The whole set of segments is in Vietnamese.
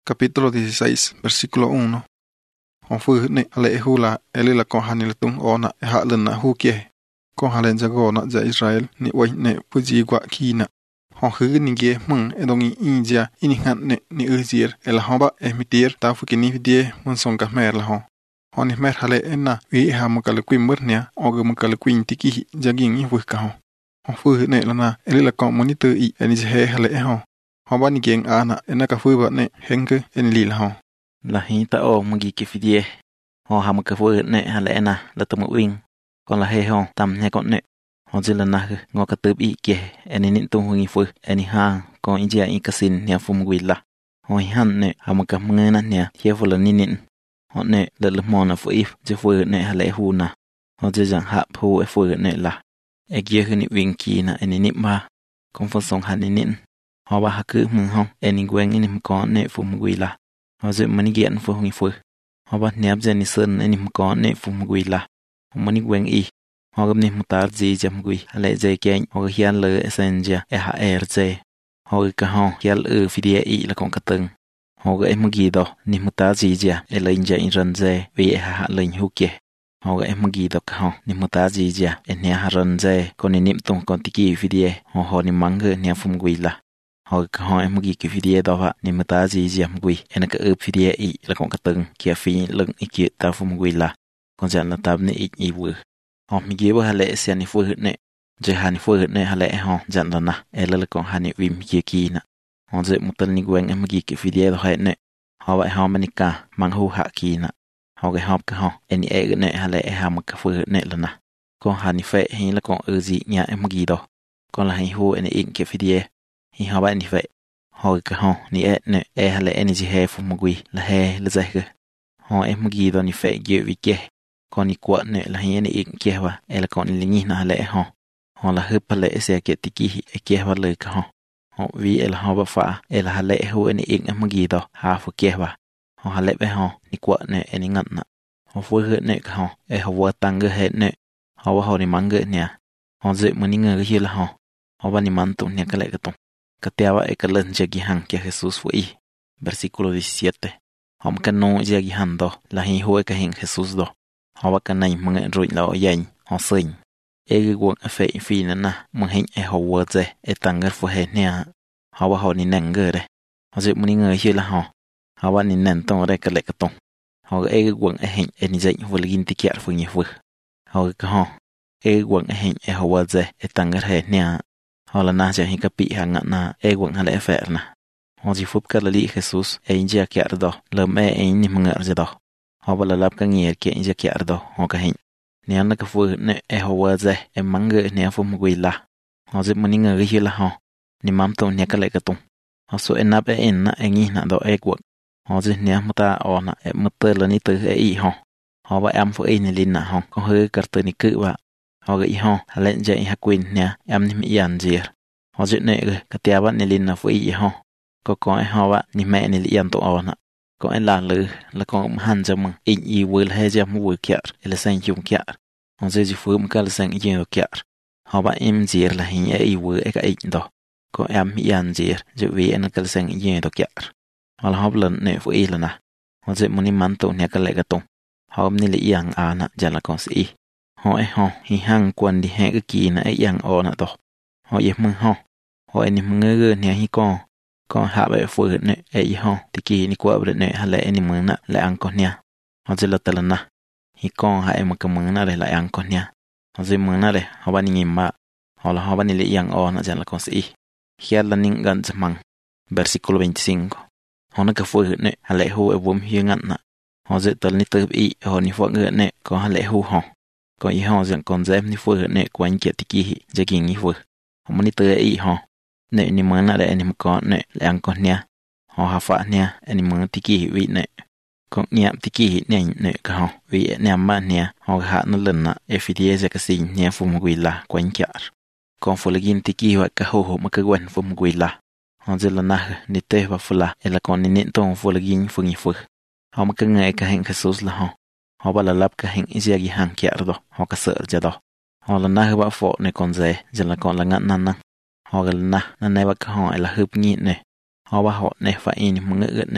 Capítulo 16, versículo 1. Hon fu ne ale hula elila kon hanilatung ona halena hukie. Kon halen jagona ja Israel ni wai ne puji gwa kina. Hon hu ni ge mung edongi inja ini han ne ni uzir el hoba emitir ta fu kini vidie mun songa mer la hon. Hon ni mer hale enna wi ha mukal kwimurnia og mukal kwintiki jagin i wuka hon. Hon fu ne lana elila kon monitor I eni je hale hon. Hoba ni geng ana enaka fu ba ne henge en lila hon. La hinta o mugi kifidie. Ho ham ka fu ne halena la tamu wing. Kon la he ho tam ne kon ne. Ho jila na ngo ka tub I ke eni nin tu hungi fu eni ha kon injia I kasin nia fu mugwila. Ho han ne ham ka mngena nia ye fu la ninin. Ho ne le mona fu if je fu ne hale hu na. Ho je jang ha pu e fu ne la. E gie ni wing ki na eni nip ma. Kon fu song haninin. Ho ba ha ku mung hong eni gweng ini mkon ne fu mugwila. Ho je mani gian fu hungi fu. Ho ba niab je ni sơn eni mkon ne fu mugwila. Ho mani gweng I. Ho gam ni mutar ji jam gui ale je keng ho hian le esenja e ha je. Ho ka ho hial fidie I la kon kateng. Ho ga emagi do ni mutar ji ja e le inja in ran je vi e ha le hu ke. Ho ga emagi do ka ho ni mutar ji ja e ne ha ran je kon ni nim tung kon tiki fidie ho ni mange ni fu mugwila. Ho ka ho emagi ki fidie do ha ni mutar ji jam gui en ka fidie I la kon kateng kia fi leng I ki ta fu mugwila. Kon jan la tab ni I wu. Ho mi ge wa hale se ni fu ne je ha ni fu ne hale ho jan la na e le kon ha ni wim ki na ho je mutal ni gwen em gi ki fidie do ha ne ho ba ho manika mang hu ha ki na ho ge hop ka ho eni e ne hale e ha ma ka fu ne la na kon ha ni fe hi la kon ji nya em gi do kon la hi hu eni in ki fidie hi ho ba ni fe ho ka ho ni e ne e hale eni ji he fu mu gui la he le ze ge ho em gi do ni fe ge wi ke kon ni kwa ne la hi eni in ke wa e la kon li ni na hale ho ho la hu pale se ke tiki e ke wa le ka ho ho vi el ho ba fa el hale hu eni in em gi do ha fu ke wa ho hale be ho ni kwa ne eni ngat na ho fu he ne ka ho e ho wa tang ge he ne ho wa ho ni mang ge nya ho ze mu ni nge hi la ho ba ni man tu ne ka le ka tu ka te wa e ka len je gi han ke Jesús fu I versículo 17 hom ka no je gi han do la hi hu e ka hin Jesús do ho ba ka nai mang ru la o yen ho sin e gi won a fe fi na mang hin e ho wa ze e tang fu he ne ho ba ho ni neng ge de ho ze mu ni nge hi la ho ba ni nen to re ka le ka tu ho e gi won e hin e ni je fu li gin ti kia fu ni fu ho ka ho e won e hin e ho wa ze e tang he ne ho la na ja hi ka pi ha nga na e won hale fe na ho ji fup ka li Jesús e inja kia do le me e ni mga je do ho ba la lap ka ngier ke inja kia do ho ka hin ne an ka fu ne e ho wa ze e mange ne fu mu gui la ho ze mu ni nga hi la ho ni mam to ne ka le ka tu ho so en ap e en na e ngi na do e gwak ho ze ne mu ta o na e mu te la ni te e I ho ba am fu e ni lin na ho ko he ka te ni ku wa ho ga I ho hale je I ha queen ne am ni mi yan je ho ze ne ka te ba ni lin na fu I ho ko e ho wa ni me ni li yan to o na ko en la le la ko han jam in I wil he jam wu kya ele san yum kya ho ze ji fu mu ka le san I do kya ho ba im je la hin e I wu e ka I do ko am mi yan je je wi en ka le san I do kya ho la hob len ne fu I la na ho ze mu ni man to ne ka le ka to ho ni li yang ana ja la kon si ho e ho hi hang kwan di he ki na e yang o na do ho ye mu ho e ni mu nge ne hi ko ha ba fu ne e I ho ti ki ni kwa bre ne ha le ni mu na le an ko nya ho ze la ta la na hi ko ha e mu ka mu na le la an ko nya ho ze mu na le ho ba ni ma ho la ho ba ni li yang o na ja la kon si hial la ning gan zamang versículo 25 ho na ka fu ne ha le hu e bum hi ngat na ho ze tal ni te I ho ni fu nge ne ko ha le hu ho ko I ho zan kon zem ni fu ne kwan ke ti ki je ki ni fu ho ni te I ho ne ni ma na le ni ko ne le an ko nya ho ha fa nya ni ma ti ki wi ne ko nya ti ki ne ka ho wi ne ma nya ho ha na len na e fi die ze ka sin nya fu mu gui la kwan kya ko fu le gin ti ki wa ka ho ma ka wen fu mu gui la ho ze la na ni te ba fu la e la kon ni to fu le gin fu ni fu ho ma ka ngai ka hen Jesús la ho ba la lap ka hen I gi han kya do ho ka ser ja do ho la na ba fo ne kon ze la kon la ngat na ho ga na ne ba ka ho la hup ni ne ho ba ho ne fa in mu nge ne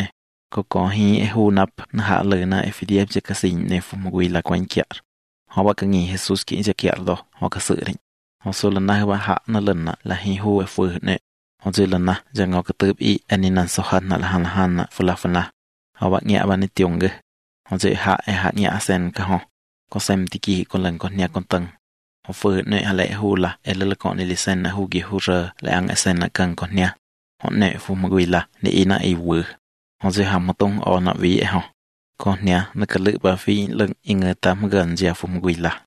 có hi hu nap na ha le na FDF je kasin ne fu mugui la kwan kiar ho ba ka ngi Jesus ki je kiar do ho ka sự rin ho so la na ba ha na len na la hi hu fu ne ho je la na ja ngo ka tup I ani nan so han na la han na fu la ho ba nya ba ni tiong ge ho je ha nya sen ka ho có xem tiki con lần con nhà con tầng họ phơi nơi hà lệ hu là ele con ele sen na hu gi hu rơ lại ăn sen na cần con nhà họ nè phu mà gửi là để ina ai vừa họ sẽ ham một tông ở nọ ví họ con nhà nó cần lựa bà phi lưng in người ta gần giờ phu mà gửi là